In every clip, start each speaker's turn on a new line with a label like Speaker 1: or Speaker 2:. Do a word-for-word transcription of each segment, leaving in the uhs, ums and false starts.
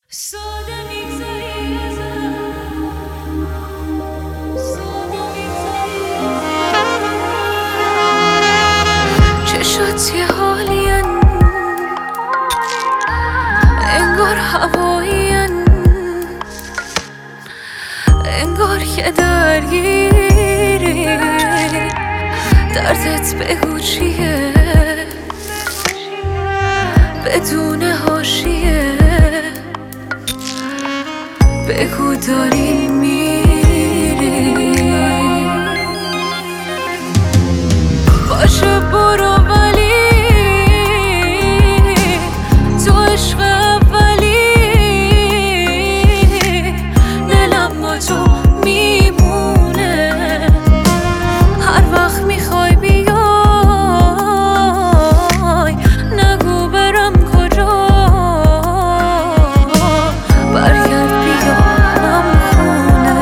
Speaker 1: ساده میگذری ازم، ساده میگذری چشات یه حالین، انگار هوایین، انگار یه درگیری. دردت بگو چیه بدون حاشیه، بگو داری میری. باشه برو ولی تو عشق اولی، دلم با تو میمونه هر وقت میخوای بیای. نگو برم کجا، برگرد بیارم خونه.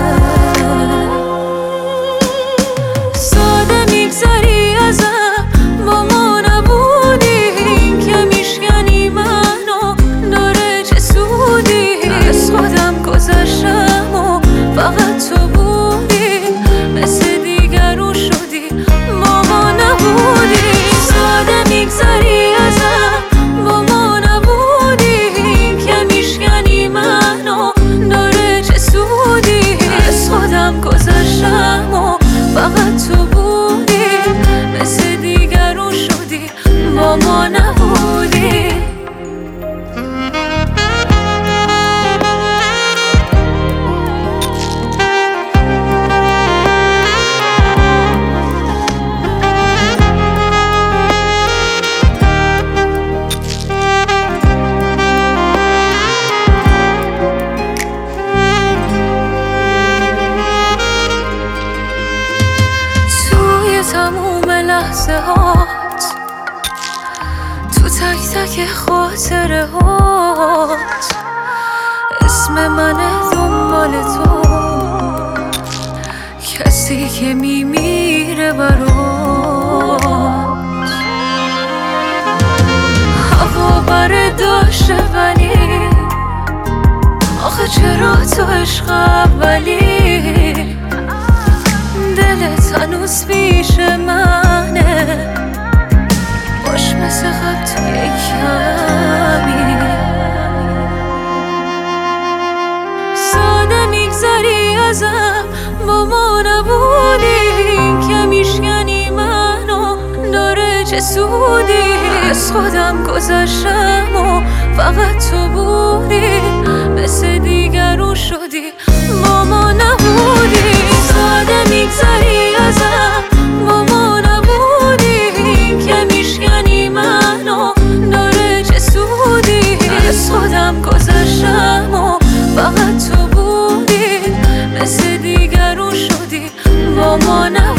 Speaker 1: ساده میگذری ازم، با ما نبودی که میشکنی منو، داره چه سودی؟ از خودم گذشتم و فقط تو بودی، مثل دیگرون شدی با ما نبودی. ساده میگذری ازم، با ما نبودی که میشکنی منو، داره چه سودی؟ از خودم گذشتم و فقط تو بودی، مثل دیگرون شدی با ما نبودی. تموم لحظه هات، تو تک تک خاطره هات، اسم منه دنبال تو، کسی که میمیره برات. هوا بره داشته ولی آخه چرا تو عشق اولی؟ دلت هنوز پیش منه، باش مثل قبل تو کمی. ساده میگذری ازم، با ما نبودی که میشکنی منو، داره چه سودی؟ از خودم گذشتم و فقط تو بودی، مثل دیگرون شدی با ما نبودی. ساده میگذری ازم، با ما نبودی که میشکنی منو، داره چه سودی؟ از خودم گذشتم و فقط تو بودی، مثل دیگرون شدی با ما نبودی.